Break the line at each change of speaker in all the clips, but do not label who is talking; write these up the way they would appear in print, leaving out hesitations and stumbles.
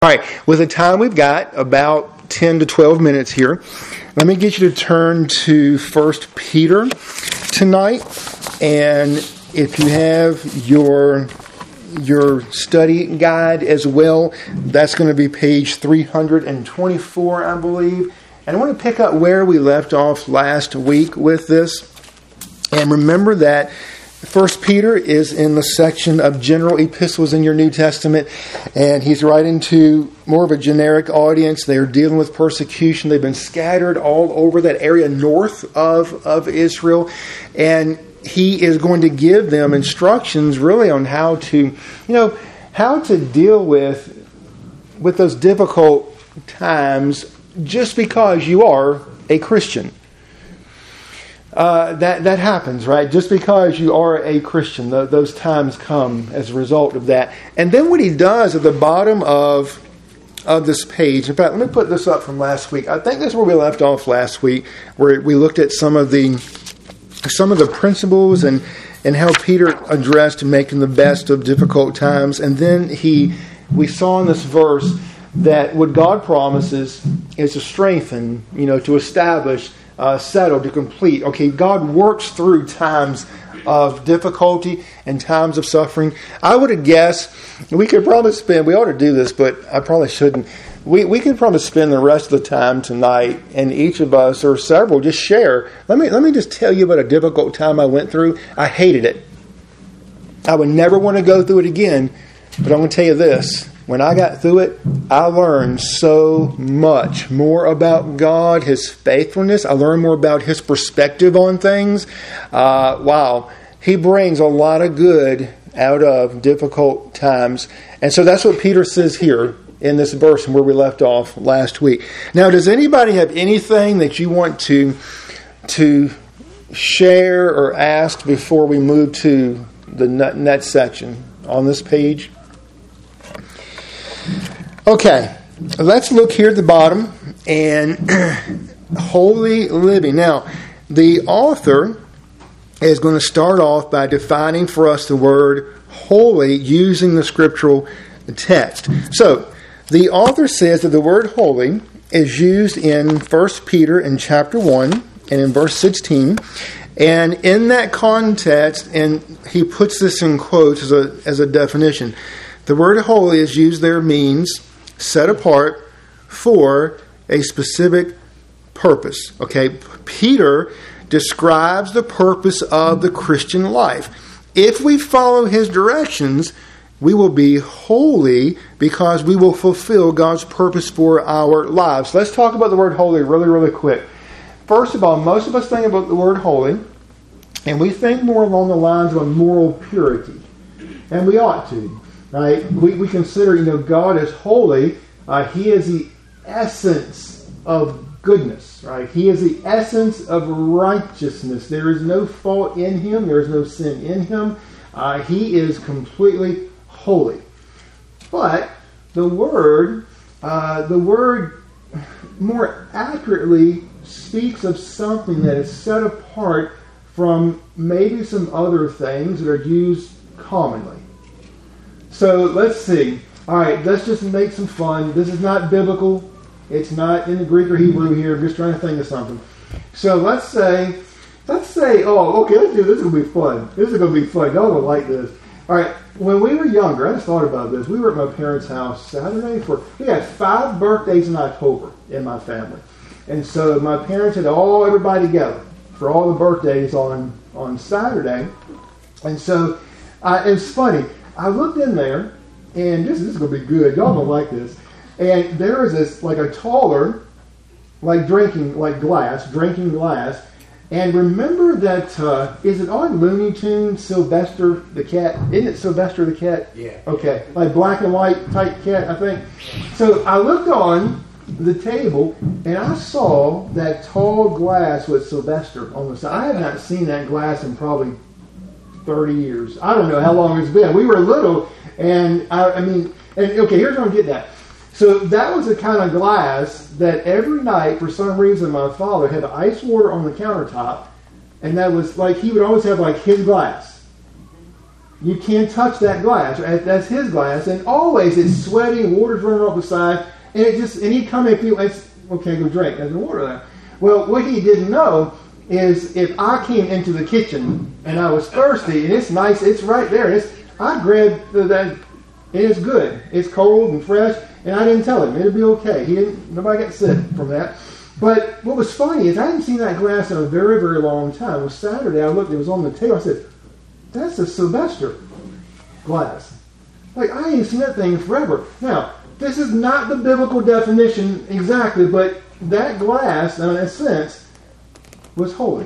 All right, with the time we've got, about 10 to 12 minutes here, let me get you to turn to 1 Peter tonight. And if you have your study guide as well, that's going to be page 324, I believe. And I want to pick up where we left off last week with this. And remember that 1 Peter is in the section of general epistles in your New Testament, and he's writing to more of a generic audience. They are dealing with persecution. They've been scattered all over that area north of Israel, and he is going to give them instructions really on how to deal with those difficult times just because you are a Christian. That happens, right? Just because you are a Christian, those times come as a result of that. And then what he does at the bottom of this page, in fact, let me put this up from last week. I think this is where we left off last week, where we looked at some of the principles and how Peter addressed making the best of difficult times. And then we saw in this verse that what God promises is to strengthen, to establish, settle, to complete. Okay, God works through times of difficulty and times of suffering. I would have guessed we ought to do this, but I probably shouldn't. We could probably spend the rest of the time tonight, and each of us or several just share. Let me just tell you about a difficult time I went through. I hated it. I would never want to go through it again, but I'm going to tell you this. When I got through it, I learned so much more about God, His faithfulness. I learned more about His perspective on things. Wow. He brings a lot of good out of difficult times. And so that's what Peter says here in this verse where we left off last week. Now, does anybody have anything that you want to share or ask before we move to the next section on this page? Okay, let's look here at the bottom and holy living. Now, the author is going to start off by defining for us the word holy using the scriptural text. So, the author says that the word holy is used in 1 Peter in chapter 1 and in verse 16. And in that context, and he puts this in quotes as a definition, the word holy is used there means set apart for a specific purpose. Okay, Peter describes the purpose of the Christian life. If we follow his directions, we will be holy because we will fulfill God's purpose for our lives. Let's talk about the word holy really, really quick. First of all, most of us think about the word holy, and we think more along the lines of a moral purity. And we ought to. Right? We consider, God is holy. He is the essence of goodness. Right? He is the essence of righteousness. There is no fault in Him. There is no sin in Him. He is completely holy. But the word more accurately speaks of something that is set apart from maybe some other things that are used commonly. So let's see. All right, let's just make some fun. This is not biblical. It's not in the Greek or Hebrew here. I'm just trying to think of something. So let's say, let's do this. This is going to be fun. This is going to be fun. Y'all will like this. All right, when we were younger, I just thought about this. We were at my parents' house Saturday. We had 5 birthdays in October in my family. And so my parents had everybody together for all the birthdays on Saturday. And so it's funny. I looked in there, and this is going to be good. Y'all don't like this. And there is this, like a taller, drinking glass. And remember that, is it on Looney Tunes, Sylvester the Cat? Isn't it Sylvester the Cat?
Yeah.
Okay. Like black and white type cat, I think. So I looked on the table, and I saw that tall glass with Sylvester on the side. I have not seen that glass in probably 30 years. I don't know how long it's been. We were little, and okay, here's what I'm getting at. So that was the kind of glass that every night, for some reason, my father had ice water on the countertop, and that was he would always have his glass. You can't touch that glass. Right? That's his glass, and always it's sweaty, water's running off the side, and he'd come in and feel, okay, go drink. There's no water there. Well, what he didn't know is if I came into the kitchen and I was thirsty, and it's nice, it's right there, I grabbed that, and it's good. It's cold and fresh, and I didn't tell him. It'll be okay. Nobody got sick from that. But what was funny is I hadn't seen that glass in a very, very long time. It was Saturday. I looked, it was on the table. I said, that's a Sylvester glass. Like, I ain't seen that thing forever. Now, this is not the biblical definition exactly, but that glass, in a sense, was holy.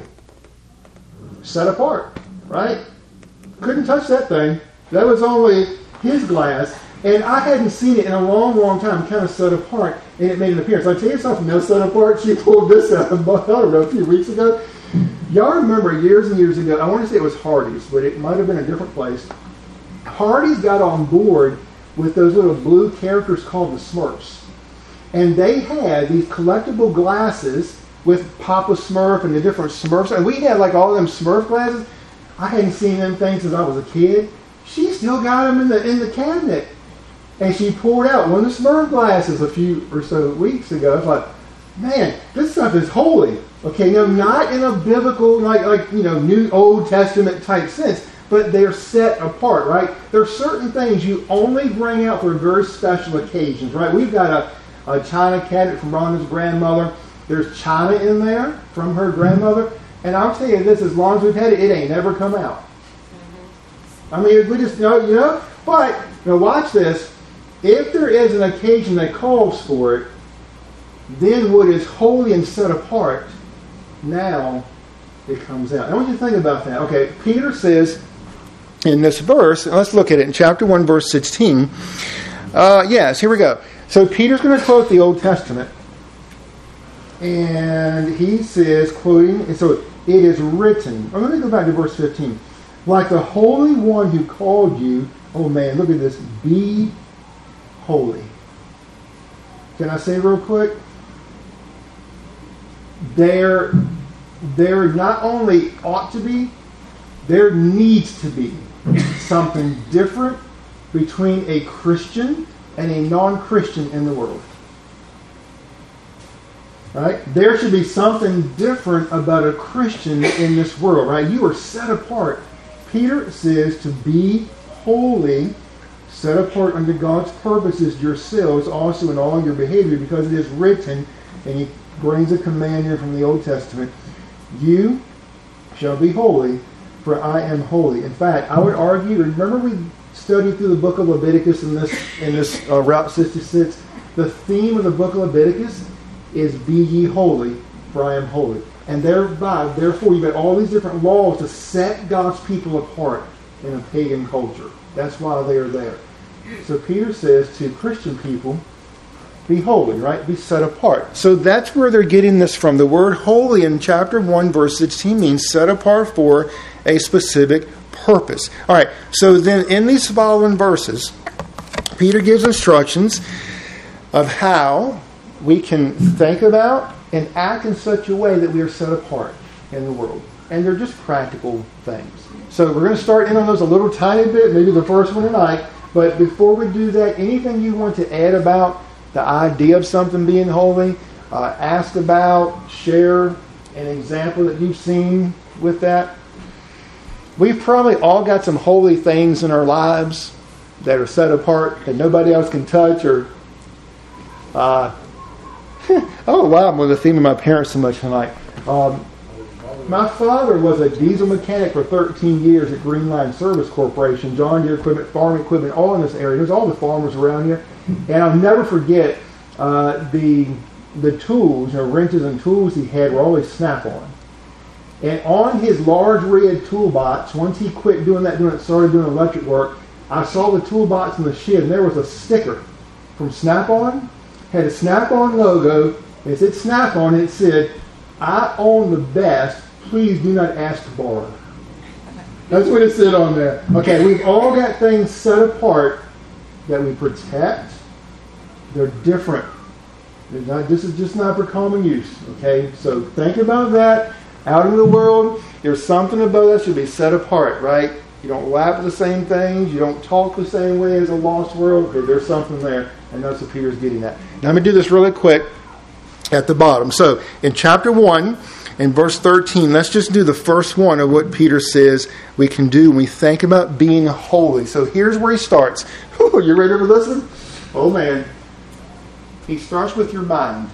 Set apart, right? Couldn't touch that thing. That was only his glass. And I hadn't seen it in a long, long time, kind of set apart, and it made an appearance. I'll tell you something else set apart. She pulled this out, I don't know, a few weeks ago. Y'all remember years and years ago, I want to say it was Hardee's, but it might have been a different place. Hardee's got on board with those little blue characters called the Smurfs. And they had these collectible glasses with Papa Smurf and the different Smurfs. And we had like all of them Smurf glasses. I hadn't seen them things since I was a kid. She still got them in the cabinet. And she poured out one of the Smurf glasses a few or so weeks ago. I was like, man, this stuff is holy. Okay, now not in a biblical, like New Old Testament type sense, but they're set apart, right? There are certain things you only bring out for very special occasions, right? We've got a china cabinet from Rhonda's grandmother. There's china in there from her grandmother. And I'll tell you this, as long as we've had it, it ain't never come out. I mean, we just, but, watch this. If there is an occasion that calls for it, then what is holy and set apart, now it comes out. I want you to think about that. Okay, Peter says in this verse, let's look at it in chapter 1, verse 16. Yes, here we go. So Peter's going to quote the Old Testament. And he says, quoting, and so it is written. Let me go back to verse 15. Like the Holy One who called you, oh man, look at this, be holy. Can I say real quick? There not only ought to be, there needs to be something different between a Christian and a non-Christian in the world. Right? There should be something different about a Christian in this world, right? You are set apart. Peter says to be holy, set apart unto God's purposes yourselves also in all your behavior, because it is written, and he brings a command here from the Old Testament, you shall be holy, for I am holy. In fact, I would argue, remember we studied through the book of Leviticus in this Route 66? The theme of the book of Leviticus is be ye holy, for I am holy. And therefore, you've got all these different laws to set God's people apart in a pagan culture. That's why they are there. So Peter says to Christian people, be holy, right? Be set apart. So that's where they're getting this from. The word holy in chapter 1, verse 16 means set apart for a specific purpose. All right, so then in these following verses, Peter gives instructions of how we can think about and act in such a way that we are set apart in the world. And they're just practical things. So we're going to start in on those a little tiny bit, maybe the first one tonight. But before we do that, anything you want to add about the idea of something being holy, ask about, share an example that you've seen with that? We've probably all got some holy things in our lives that are set apart that nobody else can touch, or oh wow, I'm with the theme of my parents so much tonight. My father was a diesel mechanic for 13 years at Green Line Service Corporation, John Deere equipment, farm equipment, all in this area. There's all the farmers around here. And I'll never forget the tools, wrenches and tools he had were always Snap-on. And on his large red toolbox, once he quit started doing electric work, I saw the toolbox in the shed, and there was a sticker from Snap-on. Had a Snap-on logo. It said Snap-on, and it said, I own the best. Please do not ask to borrow. That's what it said on there. Okay, we've all got things set apart that we protect. They're different. This is just not for common use. Okay, so think about that. Out in the world, there's something about us should be set apart, right? You don't laugh at the same things. You don't talk the same way as a lost world. Okay, there's something there. And that's what Peter's getting at. Now, I'm going to do this really quick at the bottom. So, in chapter 1, in verse 13, let's just do the first one of what Peter says we can do when we think about being holy. So, here's where he starts. Whew, you ready to listen? Oh, man. He starts with your mind.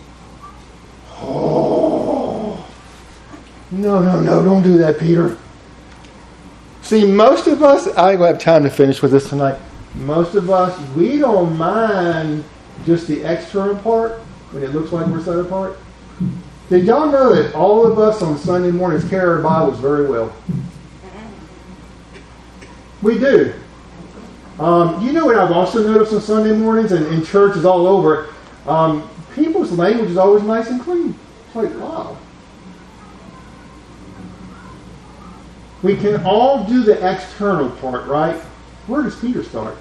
Oh. No, don't do that, Peter. See, most of us, I don't have time to finish with this tonight. Most of us, we don't mind just the external part when it looks like we're set apart. Did y'all know that all of us on Sunday mornings carry our Bibles very well? We do. You know what I've also noticed on Sunday mornings and in churches all over? People's language is always nice and clean. It's like, wow. We can all do the external part, right? Where does Peter start?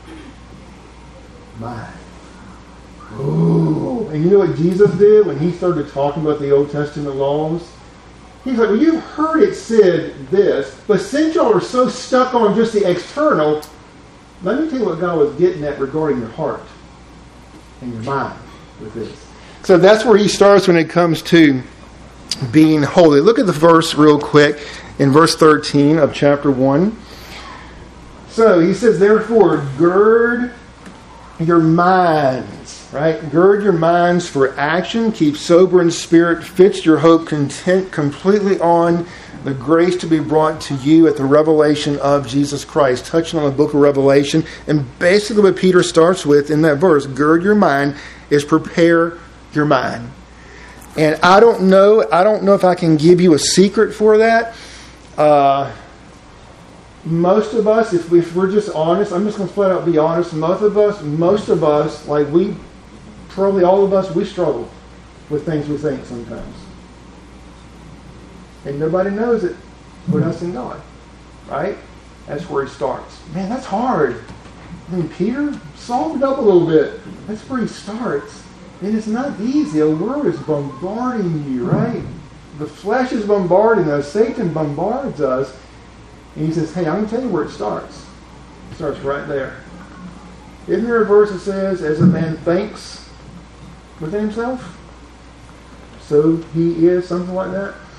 Mind. Ooh. And you know what Jesus did when he started talking about the Old Testament laws? He's like, well, you've heard it said this, but since y'all are so stuck on just the external, let me tell you what God was getting at regarding your heart and your mind with this. So that's where he starts when it comes to being holy. Look at the verse real quick in verse 13 of chapter 1. So he says, therefore, gird your minds, right? Gird your minds for action. Keep sober in spirit. Fix your hope completely on the grace to be brought to you at the revelation of Jesus Christ. Touching on the book of Revelation. And basically what Peter starts with in that verse, gird your mind, is prepare your mind. And I don't know if I can give you a secret for that. Most of us, if we're just honest, I'm just going to flat out be honest. Most of us, like probably all of us, we struggle with things we think sometimes. And nobody knows it but us and God. Right? That's where he starts. Man, that's hard. I mean, Peter, solve it up a little bit. That's where he starts. And it's not easy. The world is bombarding you, right? The flesh is bombarding us. Satan bombards us. And he says, hey, I'm going to tell you where it starts. It starts right there. Isn't there a verse that says, as a man thinks within himself, so he is, something like that?